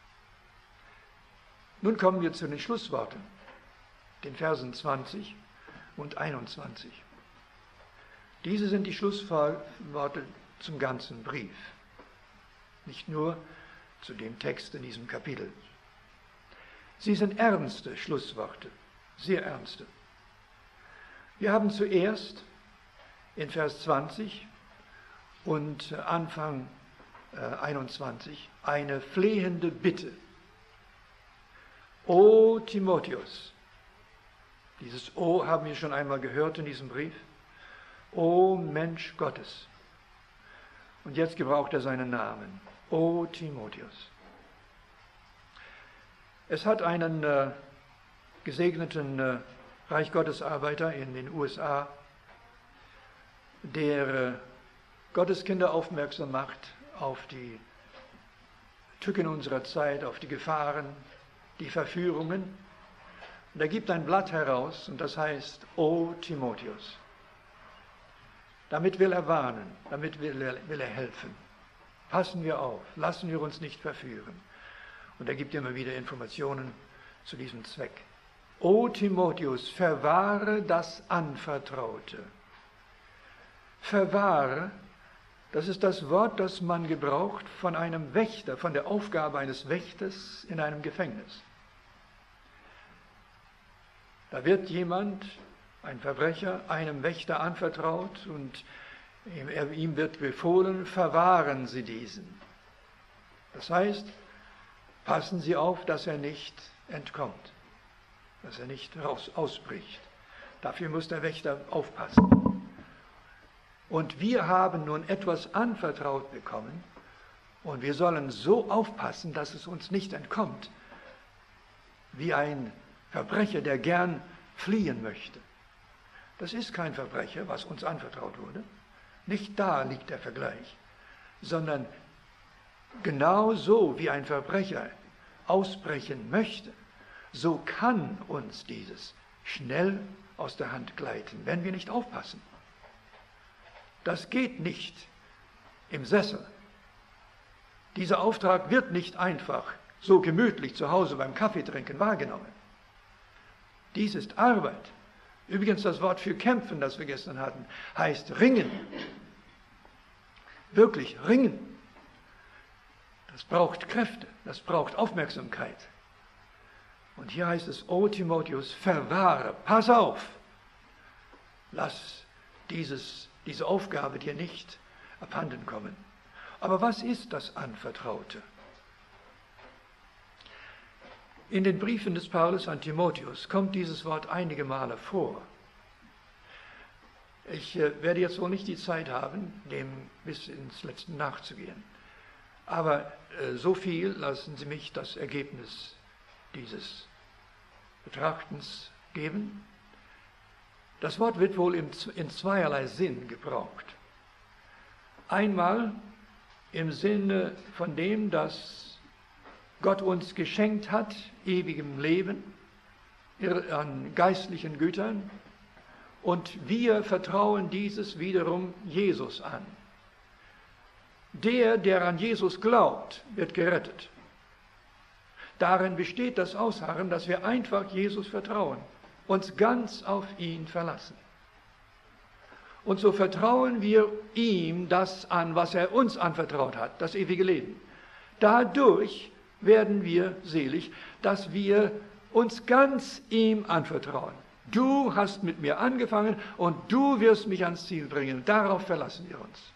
Nun kommen wir zu den Schlussworten, den Versen 20 und 21. Diese sind die Schlussworte zum ganzen Brief, nicht nur zu dem Text in diesem Kapitel. Sie sind ernste Schlussworte, sehr ernste. Wir haben zuerst in Vers 20 und Anfang 21 eine flehende Bitte. O Timotheus, dieses O haben wir schon einmal gehört in diesem Brief. O Mensch Gottes. Und jetzt gebraucht er seinen Namen. O Timotheus. Es hat einen gesegneten Reich Gottes Arbeiter in den USA, der Gottes Kinder aufmerksam macht auf die Tücken unserer Zeit, auf die Gefahren, die Verführungen. Und er gibt ein Blatt heraus und das heißt O Timotheus. Damit will er warnen, damit will er helfen. Passen wir auf, lassen wir uns nicht verführen. Und er gibt immer wieder Informationen zu diesem Zweck. O Timotheus, verwahre das Anvertraute. Verwahre, das ist das Wort, das man gebraucht von einem Wächter, von der Aufgabe eines Wächters in einem Gefängnis. Da wird jemand, ein Verbrecher, einem Wächter anvertraut und ihm wird befohlen, verwahren Sie diesen. Das heißt, passen Sie auf, dass er nicht entkommt, dass er nicht ausbricht. Dafür muss der Wächter aufpassen. Und wir haben nun etwas anvertraut bekommen und wir sollen so aufpassen, dass es uns nicht entkommt, wie ein Verbrecher, der gern fliehen möchte. Das ist kein Verbrecher, was uns anvertraut wurde. Nicht da liegt der Vergleich, sondern genauso wie ein Verbrecher ausbrechen möchte, so kann uns dieses schnell aus der Hand gleiten, wenn wir nicht aufpassen. Das geht nicht im Sessel. Dieser Auftrag wird nicht einfach so gemütlich zu Hause beim Kaffeetrinken wahrgenommen. Dies ist Arbeit. Übrigens das Wort für kämpfen, das wir gestern hatten, heißt ringen. Wirklich ringen. Das braucht Kräfte, das braucht Aufmerksamkeit. Und hier heißt es, O Timotheus, verwahre, pass auf. Lass diese Aufgabe dir nicht abhanden kommen. Aber was ist das Anvertraute? In den Briefen des Paulus an Timotheus kommt dieses Wort einige Male vor. Ich werde jetzt wohl nicht die Zeit haben, dem bis ins Letzte nachzugehen. Aber so viel lassen Sie mich das Ergebnis dieses Betrachtens geben. Das Wort wird wohl in zweierlei Sinn gebraucht. Einmal im Sinne von dem, dass Gott uns geschenkt hat, ewigem Leben, an geistlichen Gütern, und wir vertrauen dieses wiederum Jesus an. Der an Jesus glaubt, wird gerettet. Darin besteht das Ausharren, dass wir einfach Jesus vertrauen, uns ganz auf ihn verlassen. Und so vertrauen wir ihm das an, was er uns anvertraut hat, das ewige Leben. Dadurch werden wir selig, dass wir uns ganz ihm anvertrauen. Du hast mit mir angefangen und du wirst mich ans Ziel bringen. Darauf verlassen wir uns.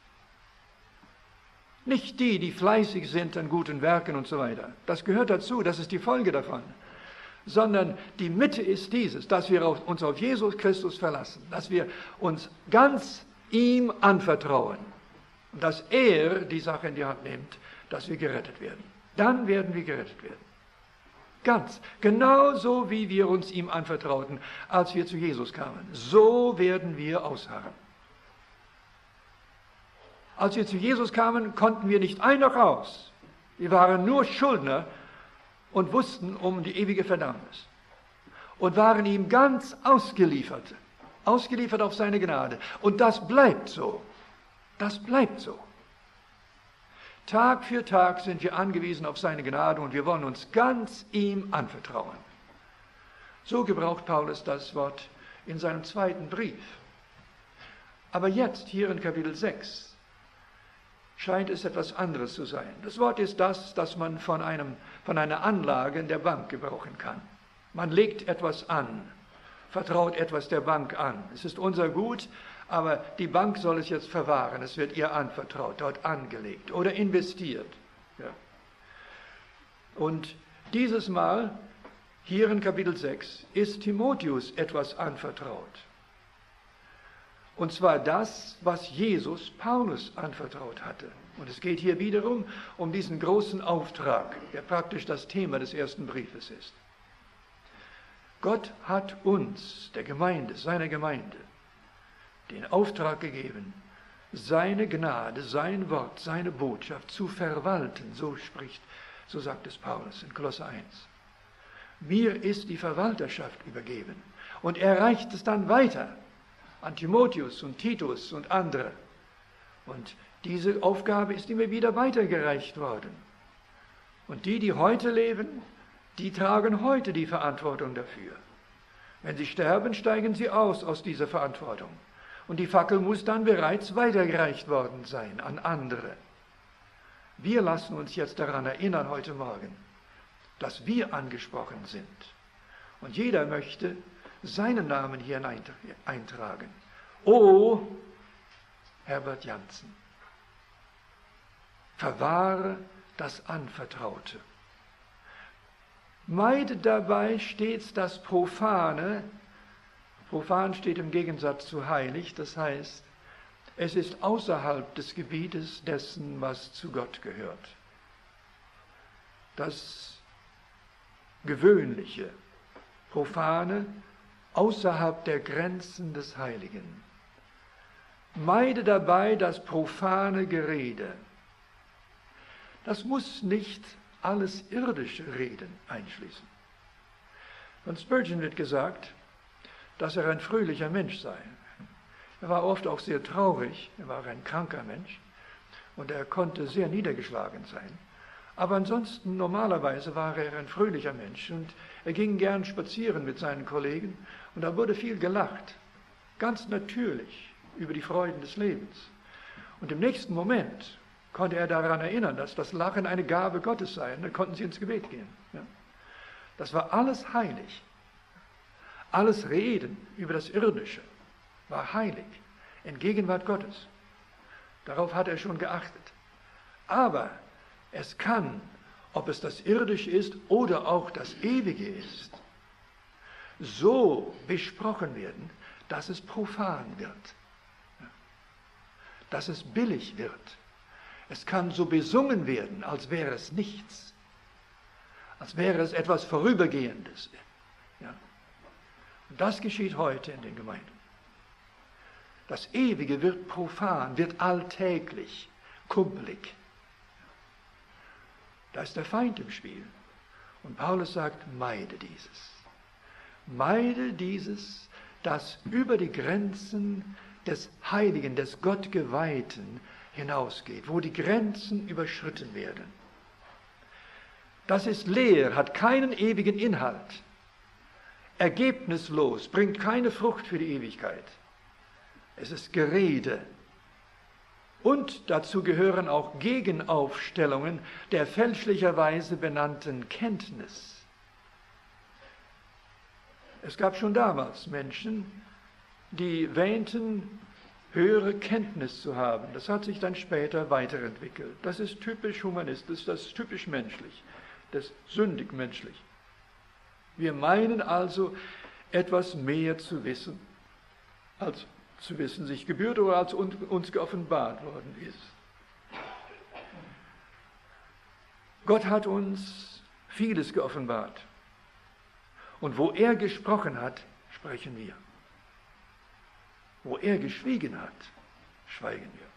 Nicht die fleißig sind an guten Werken und so weiter. Das gehört dazu, das ist die Folge davon. Sondern die Mitte ist dieses, dass wir uns auf Jesus Christus verlassen, dass wir uns ganz ihm anvertrauen und dass er die Sache in die Hand nimmt, dass wir gerettet werden. Dann werden wir gerettet werden. Ganz, genauso wie wir uns ihm anvertrauten, als wir zu Jesus kamen. So werden wir ausharren. Als wir zu Jesus kamen, konnten wir nicht ein noch aus. Wir waren nur Schuldner und wussten um die ewige Verdammnis. Und waren ihm ganz ausgeliefert auf seine Gnade. Und das bleibt so. Das bleibt so. Tag für Tag sind wir angewiesen auf seine Gnade und wir wollen uns ganz ihm anvertrauen. So gebraucht Paulus das Wort in seinem zweiten Brief. Aber jetzt, hier in Kapitel 6, scheint es etwas anderes zu sein. Das Wort ist das man von einer Anlage in der Bank gebrauchen kann. Man legt etwas an, vertraut etwas der Bank an. Es ist unser Gut, aber die Bank soll es jetzt verwahren. Es wird ihr anvertraut, dort angelegt oder investiert. Ja. Und dieses Mal, hier in Kapitel 6, ist Timotheus etwas anvertraut. Und zwar das, was Jesus Paulus anvertraut hatte. Und es geht hier wiederum um diesen großen Auftrag, der praktisch das Thema des ersten Briefes ist. Gott hat uns, der Gemeinde, seiner Gemeinde, den Auftrag gegeben, seine Gnade, sein Wort, seine Botschaft zu verwalten. So sagt es Paulus in Kolosser 1. Mir ist die Verwalterschaft übergeben. Und er reicht es dann weiter an Timotheus und Titus und andere. Und diese Aufgabe ist immer wieder weitergereicht worden. Und die heute leben, die tragen heute die Verantwortung dafür. Wenn sie sterben, steigen sie aus dieser Verantwortung. Und die Fackel muss dann bereits weitergereicht worden sein an andere. Wir lassen uns jetzt daran erinnern heute Morgen, dass wir angesprochen sind. Und jeder möchte seinen Namen hier eintragen. O Herbert Janssen, verwahre das Anvertraute. Meide dabei stets das Profane. Profan steht im Gegensatz zu heilig, das heißt, es ist außerhalb des Gebietes dessen, was zu Gott gehört. Das Gewöhnliche, Profane, außerhalb der Grenzen des Heiligen. Meide dabei das profane Gerede. Das muss nicht alles irdische Reden einschließen. Von Spurgeon wird gesagt, dass er ein fröhlicher Mensch sei. Er war oft auch sehr traurig, er war ein kranker Mensch und er konnte sehr niedergeschlagen sein. Aber ansonsten, normalerweise war er ein fröhlicher Mensch und er ging gern spazieren mit seinen Kollegen und da wurde viel gelacht, ganz natürlich über die Freuden des Lebens. Und im nächsten Moment konnte er daran erinnern, dass das Lachen eine Gabe Gottes sei und dann konnten sie ins Gebet gehen. Ja. Das war alles heilig. Alles Reden über das Irdische war heilig, in Gegenwart Gottes. Darauf hat er schon geachtet. Aber es kann, ob es das Irdische ist oder auch das Ewige ist, so besprochen werden, dass es profan wird, dass es billig wird. Es kann so besungen werden, als wäre es nichts, als wäre es etwas Vorübergehendes. Ja. Und das geschieht heute in den Gemeinden. Das Ewige wird profan, wird alltäglich, kumpelig. Da ist der Feind im Spiel. Und Paulus sagt, meide dieses. Meide dieses, das über die Grenzen des Heiligen, des Gottgeweihten hinausgeht, wo die Grenzen überschritten werden. Das ist leer, hat keinen ewigen Inhalt, ergebnislos, bringt keine Frucht für die Ewigkeit. Es ist Gerede. Und dazu gehören auch Gegenaufstellungen der fälschlicherweise benannten Kenntnis. Es gab schon damals Menschen, die wähnten, höhere Kenntnis zu haben. Das hat sich dann später weiterentwickelt. Das ist typisch humanistisch, das ist typisch menschlich, das ist sündig menschlich. Wir meinen also, etwas mehr zu wissen, als zu wissen sich gebührt oder als uns geoffenbart worden ist. Gott hat uns vieles geoffenbart. Und wo er gesprochen hat, sprechen wir. Wo er geschwiegen hat, schweigen wir.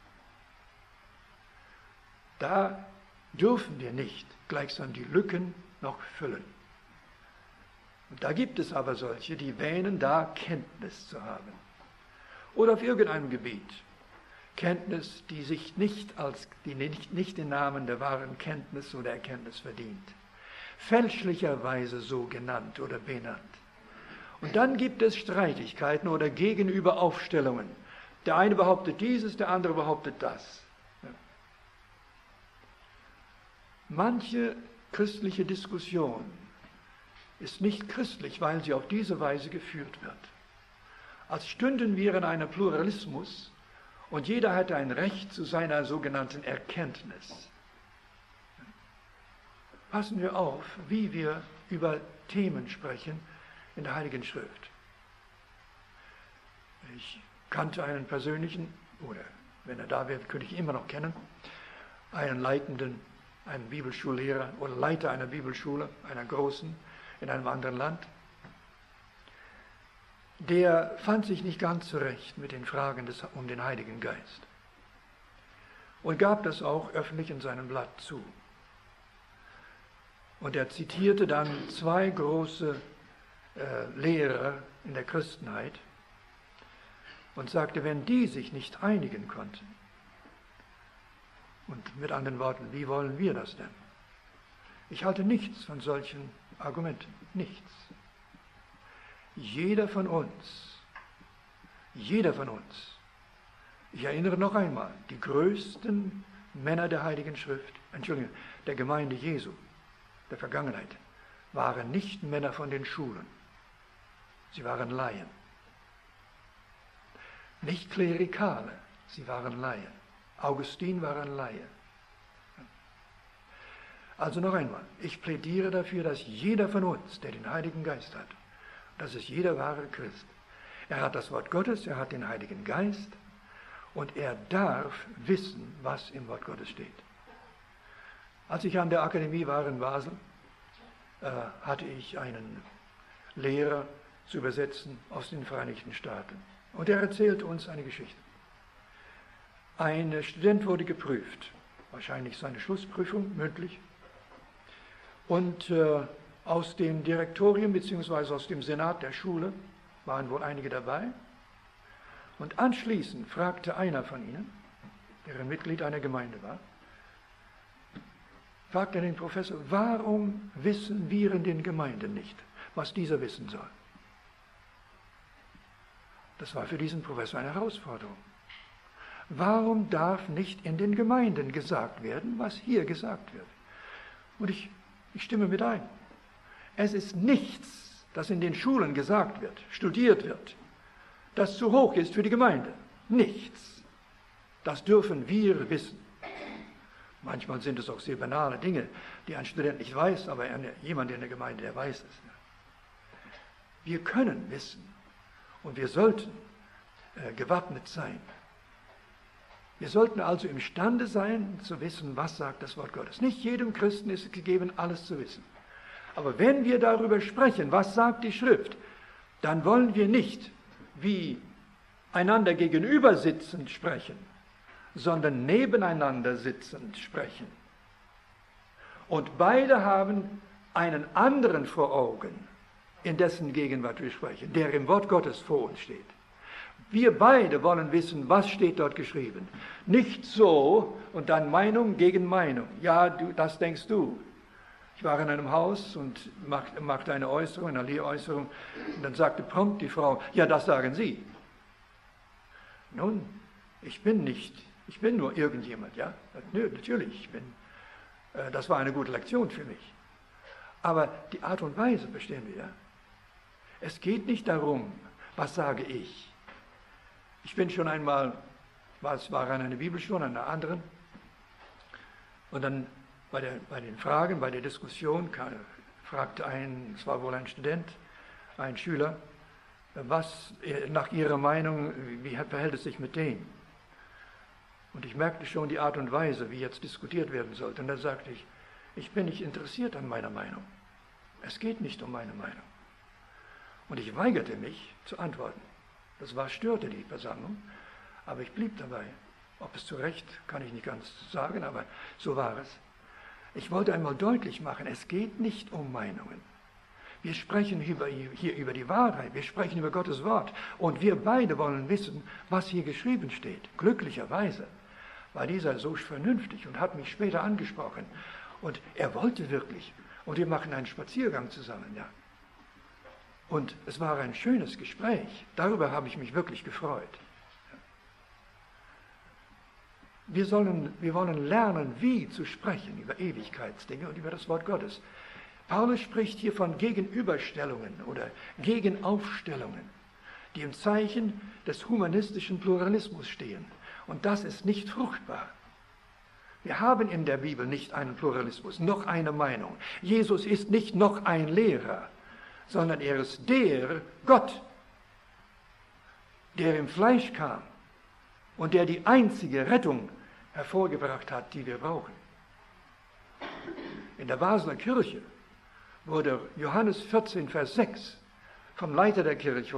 Da dürfen wir nicht gleichsam die Lücken noch füllen. Und da gibt es aber solche, die wähnen, da Kenntnis zu haben. Oder auf irgendeinem Gebiet. Kenntnis, die nicht den Namen der wahren Kenntnis oder Erkenntnis verdient. Fälschlicherweise so genannt oder benannt. Und dann gibt es Streitigkeiten oder Gegenüberaufstellungen. Der eine behauptet dieses, der andere behauptet das. Ja. Manche christliche Diskussion ist nicht christlich, weil sie auf diese Weise geführt wird. Als stünden wir in einem Pluralismus und jeder hätte ein Recht zu seiner sogenannten Erkenntnis. Passen wir auf, wie wir über Themen sprechen in der Heiligen Schrift. Ich kannte einen persönlichen, oder wenn er da wäre, könnte ich ihn immer noch kennen, einen Bibelschullehrer oder Leiter einer Bibelschule, einer großen, in einem anderen Land. Der fand sich nicht ganz zurecht mit den Fragen um den Heiligen Geist und gab das auch öffentlich in seinem Blatt zu. Und er zitierte dann zwei große Lehrer in der Christenheit und sagte, wenn die sich nicht einigen konnten, und mit anderen Worten, wie wollen wir das denn? Ich halte nichts von solchen Argumenten, nichts. Jeder von uns, ich erinnere noch einmal, die größten Männer der Heiligen Schrift, der Gemeinde Jesu, der Vergangenheit, waren nicht Männer von den Schulen. Sie waren Laien. Nicht Klerikale, sie waren Laien. Augustin war ein Laie. Also noch einmal, ich plädiere dafür, dass jeder von uns, der den Heiligen Geist hat, das ist jeder wahre Christ, er hat das Wort Gottes, er hat den Heiligen Geist und er darf wissen, was im Wort Gottes steht. Als ich an der Akademie war in Basel, hatte ich einen Lehrer zu übersetzen aus den Vereinigten Staaten. Und er erzählte uns eine Geschichte. Ein Student wurde geprüft, wahrscheinlich seine Schlussprüfung, mündlich. Und aus dem Direktorium bzw. aus dem Senat der Schule waren wohl einige dabei. Und anschließend fragte einer von ihnen, der ein Mitglied einer Gemeinde war, fragte den Professor, warum wissen wir in den Gemeinden nicht, was dieser wissen soll? Das war für diesen Professor eine Herausforderung. Warum darf nicht in den Gemeinden gesagt werden, was hier gesagt wird? Und ich stimme mit ein. Es ist nichts, das in den Schulen gesagt wird, studiert wird, das zu hoch ist für die Gemeinde. Nichts. Das dürfen wir wissen. Manchmal sind es auch sehr banale Dinge, die ein Student nicht weiß, aber jemand in der Gemeinde, der weiß es. Wir können wissen und wir sollten gewappnet sein. Wir sollten also imstande sein, zu wissen, was sagt das Wort Gottes. Nicht jedem Christen ist es gegeben, alles zu wissen. Aber wenn wir darüber sprechen, was sagt die Schrift, dann wollen wir nicht wie einander gegenüber sitzend sprechen, sondern nebeneinander sitzend sprechen. Und beide haben einen anderen vor Augen, in dessen Gegenwart wir sprechen, der im Wort Gottes vor uns steht. Wir beide wollen wissen, was steht dort geschrieben. Nicht so und dann Meinung gegen Meinung. Ja, das denkst du. Ich war in einem Haus und machte eine Äußerung, eine Lehräußerung, und dann sagte prompt die Frau, ja, das sagen Sie. Nun, ich bin nur irgendjemand, ja. Natürlich, das war eine gute Lektion für mich. Aber die Art und Weise, verstehen wir, ja. Es geht nicht darum, was sage ich. Ich bin schon einmal, es war an einer Bibelschule, an einer anderen, und dann bei den Fragen, bei der Diskussion, fragte es war wohl ein Student, ein Schüler, was nach Ihrer Meinung, wie verhält es sich mit dem? Und ich merkte schon die Art und Weise, wie jetzt diskutiert werden sollte. Und dann sagte ich bin nicht interessiert an meiner Meinung. Es geht nicht um meine Meinung. Und ich weigerte mich zu antworten. Das störte die Versammlung, aber ich blieb dabei. Ob es zu Recht, kann ich nicht ganz sagen, aber so war es. Ich wollte einmal deutlich machen, es geht nicht um Meinungen. Wir sprechen hier über die Wahrheit, wir sprechen über Gottes Wort und wir beide wollen wissen, was hier geschrieben steht. Glücklicherweise war dieser so vernünftig und hat mich später angesprochen und er wollte wirklich. Und wir machen einen Spaziergang zusammen, ja. Und es war ein schönes Gespräch. Darüber habe ich mich wirklich gefreut. Wir wollen lernen, wie zu sprechen über Ewigkeitsdinge und über das Wort Gottes. Paulus spricht hier von Gegenüberstellungen oder Gegenaufstellungen, die im Zeichen des humanistischen Pluralismus stehen. Und das ist nicht fruchtbar. Wir haben in der Bibel nicht einen Pluralismus, noch eine Meinung. Jesus ist nicht noch ein Lehrer, sondern er ist der Gott, der im Fleisch kam und der die einzige Rettung hervorgebracht hat, die wir brauchen. In der Basler Kirche wurde Johannes 14, Vers 6 vom Leiter der Kirche,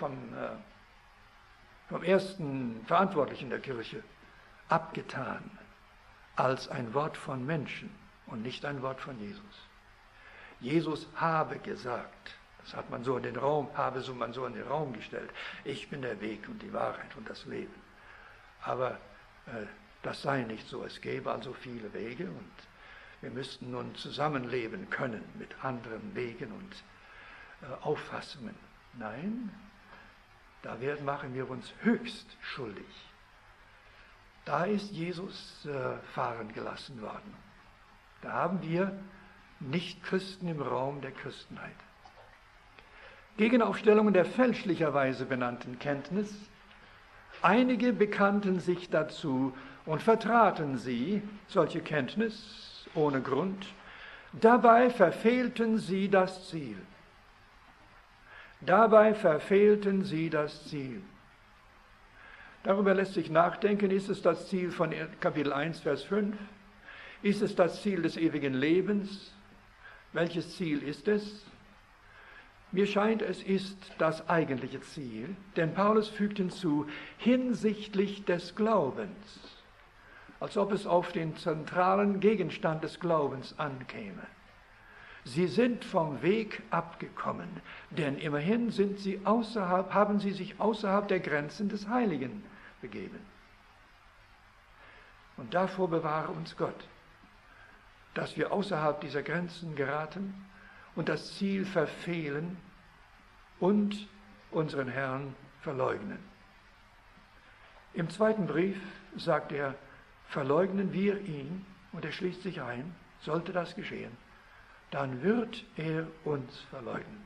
vom ersten Verantwortlichen der Kirche, abgetan als ein Wort von Menschen und nicht ein Wort von Jesus. Jesus habe gesagt, das hat man so in den Raum, gestellt, ich bin der Weg und die Wahrheit und das Leben. Aber das sei nicht so, es gäbe also viele Wege und wir müssten nun zusammenleben können mit anderen Wegen und Auffassungen. Nein, da machen wir uns höchst schuldig. Da ist Jesus fahren gelassen worden. Da haben wir Nicht-Christen im Raum der Christenheit. Gegenaufstellungen der fälschlicherweise benannten Kenntnis. Einige bekannten sich dazu und vertraten sie, solche Kenntnis, ohne Grund. Dabei verfehlten sie das Ziel. Dabei verfehlten sie das Ziel. Darüber lässt sich nachdenken, ist es das Ziel von Kapitel 1, Vers 5? Ist es das Ziel des ewigen Lebens? Welches Ziel ist es? Mir scheint, es ist das eigentliche Ziel, denn Paulus fügt hinzu, hinsichtlich des Glaubens, als ob es auf den zentralen Gegenstand des Glaubens ankäme. Sie sind vom Weg abgekommen, denn immerhin haben sie sich außerhalb der Grenzen des Heiligen begeben. Und davor bewahre uns Gott, dass wir außerhalb dieser Grenzen geraten und das Ziel verfehlen und unseren Herrn verleugnen. Im zweiten Brief sagt er, verleugnen wir ihn, und er schließt sich ein, sollte das geschehen, dann wird er uns verleugnen.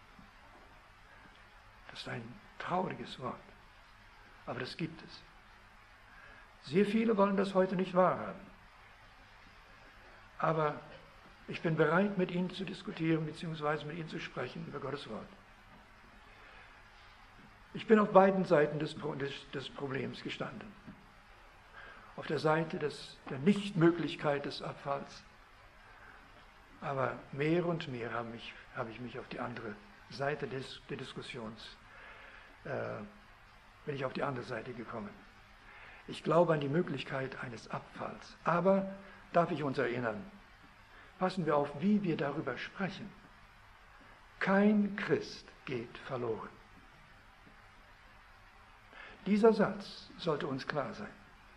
Das ist ein trauriges Wort, aber das gibt es. Sehr viele wollen das heute nicht wahrhaben. Aber ich bin bereit, mit Ihnen zu diskutieren, beziehungsweise mit Ihnen zu sprechen über Gottes Wort. Ich bin auf beiden Seiten des Problems gestanden. Auf der Seite der Nichtmöglichkeit des Abfalls. Aber mehr und mehr habe ich mich auf die andere Seite der Diskussions, bin ich auf die andere Seite gekommen. Ich glaube an die Möglichkeit eines Abfalls. Aber darf ich uns erinnern, passen wir auf, wie wir darüber sprechen. Kein Christ geht verloren. Dieser Satz sollte uns klar sein.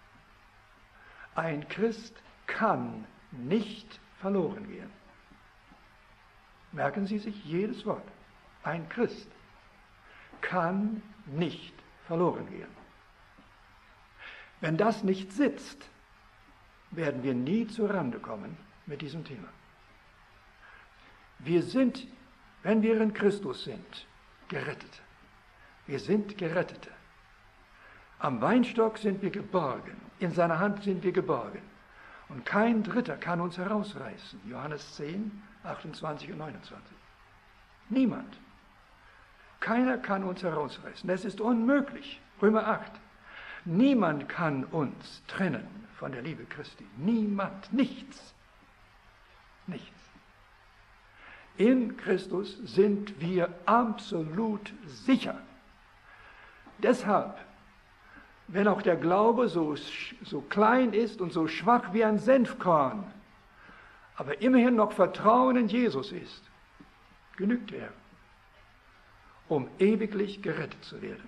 Ein Christ kann nicht verloren gehen. Merken Sie sich jedes Wort. Ein Christ kann nicht verloren gehen. Wenn das nicht sitzt, werden wir nie zur Rande kommen mit diesem Thema. Wir sind, wenn wir in Christus sind, Gerettete. Wir sind Gerettete. Am Weinstock sind wir geborgen, in seiner Hand sind wir geborgen. Und kein Dritter kann uns herausreißen. Johannes 10, 28 und 29. Niemand. Keiner kann uns herausreißen. Es ist unmöglich. Römer 8. Niemand kann uns trennen von der Liebe Christi. Niemand. Nichts. Nichts. In Christus sind wir absolut sicher. Deshalb, wenn auch der Glaube so klein ist und so schwach wie ein Senfkorn, aber immerhin noch Vertrauen in Jesus ist, genügt er, um ewiglich gerettet zu werden.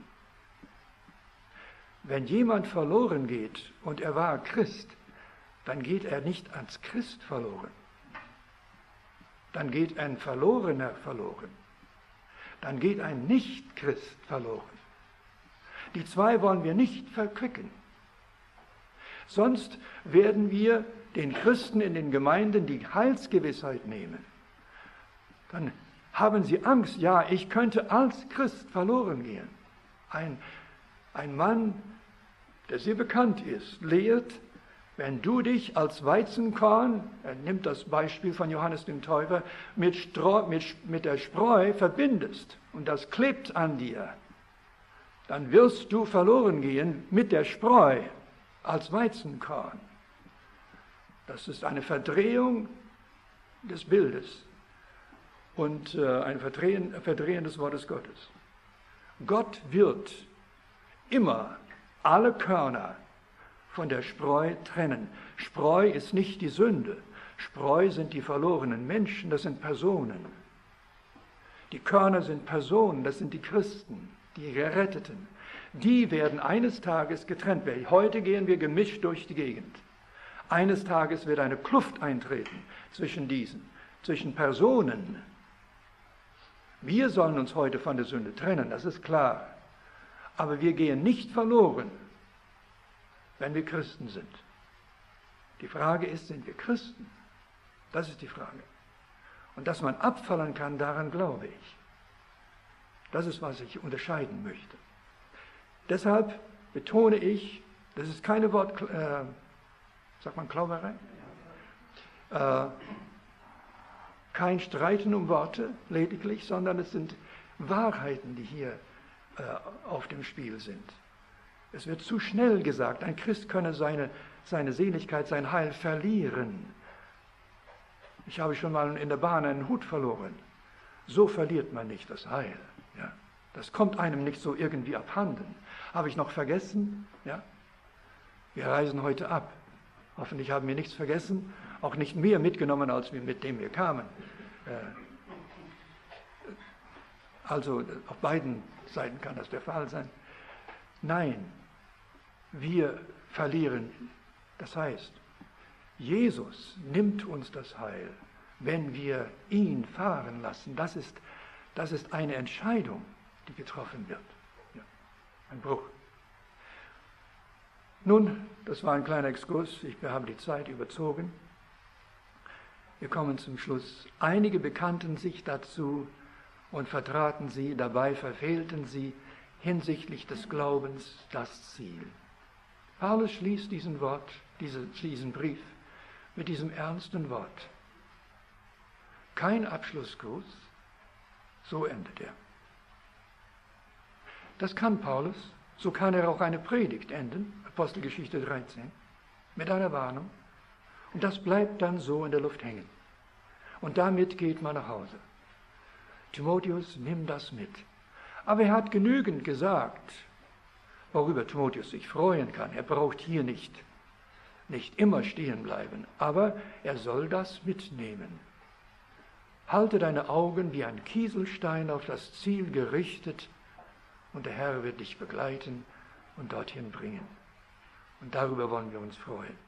Wenn jemand verloren geht und er war Christ, dann geht er nicht als Christ verloren. Dann geht ein Verlorener verloren. Dann geht ein Nicht-Christ verloren. Die zwei wollen wir nicht verquicken. Sonst werden wir den Christen in den Gemeinden die Heilsgewissheit nehmen. Dann haben sie Angst, ja, ich könnte als Christ verloren gehen. Ein Mann, der sehr bekannt ist, lehrt, wenn du dich als Weizenkorn, er nimmt das Beispiel von Johannes dem Täufer, mit der Spreu verbindest und das klebt an dir, dann wirst du verloren gehen mit der Spreu als Weizenkorn. Das ist eine Verdrehung des Bildes und ein Verdrehen des Wortes Gottes. Gott wird immer alle Körner von der Spreu trennen. Spreu ist nicht die Sünde. Spreu sind die verlorenen Menschen, das sind Personen. Die Körner sind Personen, das sind die Christen, die Geretteten. Die werden eines Tages getrennt werden. Heute gehen wir gemischt durch die Gegend. Eines Tages wird eine Kluft eintreten zwischen diesen, zwischen Personen. Wir sollen uns heute von der Sünde trennen, das ist klar. Aber wir gehen nicht verloren, wenn wir Christen sind. Die Frage ist, sind wir Christen? Das ist die Frage. Und dass man abfallen kann, daran glaube ich. Das ist, was ich unterscheiden möchte. Deshalb betone ich, das ist keine sagt man Klauberei? Kein Streiten um Worte lediglich, sondern es sind Wahrheiten, die hier auf dem Spiel sind. Es wird zu schnell gesagt, ein Christ könne seine Seligkeit, sein Heil verlieren. Ich habe schon mal in der Bahn einen Hut verloren. So verliert man nicht das Heil. Ja? Das kommt einem nicht so irgendwie abhanden. Habe ich noch vergessen? Ja? Wir reisen heute ab. Hoffentlich haben wir nichts vergessen, auch nicht mehr mitgenommen, als wir mit dem wir kamen. Also auf beiden Seiten kann das der Fall sein. Nein, wir verlieren. Das heißt, Jesus nimmt uns das Heil, wenn wir ihn fahren lassen. Das ist eine Entscheidung, die getroffen wird. Ja, ein Bruch. Nun, das war ein kleiner Exkurs, wir haben die Zeit überzogen. Wir kommen zum Schluss. Einige bekannten sich dazu und vertraten sie, dabei verfehlten sie hinsichtlich des Glaubens das Ziel. Paulus schließt diesen Brief mit diesem ernsten Wort. Kein Abschlussgruß, so endet er. Das kann Paulus, so kann er auch eine Predigt enden, Apostelgeschichte 13, mit einer Warnung. Und das bleibt dann so in der Luft hängen. Und damit geht man nach Hause. Timotheus, nimm das mit. Aber er hat genügend gesagt, worüber Timotheus sich freuen kann. Er braucht hier nicht immer stehen bleiben, aber er soll das mitnehmen. Halte deine Augen wie ein Kieselstein auf das Ziel gerichtet und der Herr wird dich begleiten und dorthin bringen. Und darüber wollen wir uns freuen.